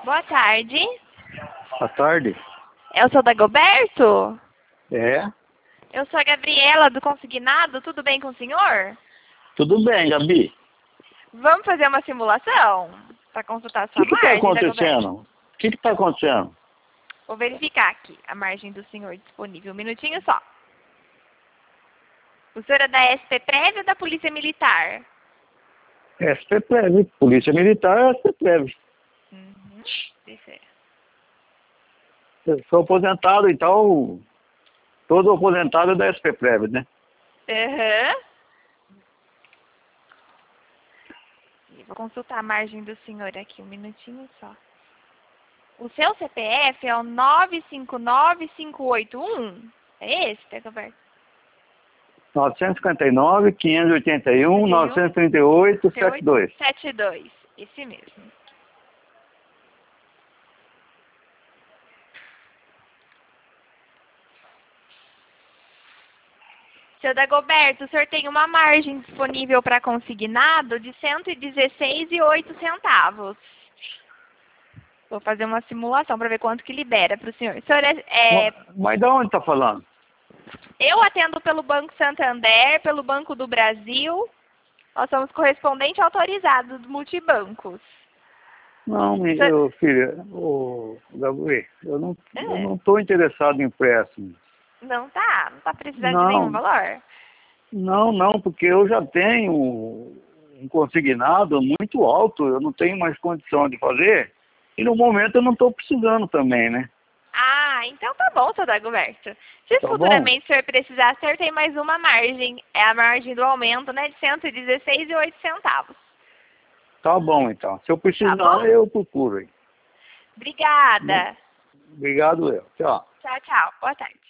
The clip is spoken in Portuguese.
Boa tarde. Boa tarde. Eu sou Dagoberto? É? Eu sou a Gabriela do Consignado. Tudo bem com o senhor? Tudo bem, Gabi. Vamos fazer uma simulação para consultar a O sua que está margem, Dagoberto? acontecendo? O que está acontecendo? Vou verificar aqui a margem do senhor disponível. Um minutinho só. O senhor é da SP-Prev ou da Polícia Militar? SP-Prev. Polícia Militar é SP-Prev. Isso é. Eu sou aposentado, então todo aposentado é da SP-Prev, né? Vou consultar a margem do senhor aqui, um minutinho só. O seu CPF é o 959581? É esse, Dagoberto? 959, 581, 938, 72. 72, esse mesmo. Seu Dagoberto, o senhor tem uma margem disponível para consignado de R$ 116,08. Vou fazer uma simulação para ver quanto que libera para o senhor. O senhor Mas de onde está falando? Eu atendo pelo Banco Santander, pelo Banco do Brasil. Nós somos correspondente autorizado do Multibancos. Não, meu filho, Gabi, eu não estou interessado em empréstimo. Não tá? Não tá precisando de nenhum valor? Não, porque eu já tenho um consignado muito alto, eu não tenho mais condição de fazer, e no momento eu não estou precisando também, né? Ah, então tá bom, seu Dagoberto. Se Tá futuramente o senhor precisar, o senhor tem mais uma margem. É a margem do aumento, né, de R$ 116,08. Tá bom, então. Se eu precisar, eu procuro aí. Obrigada. Obrigado, eu. Tchau. Tchau, tchau. Boa tarde.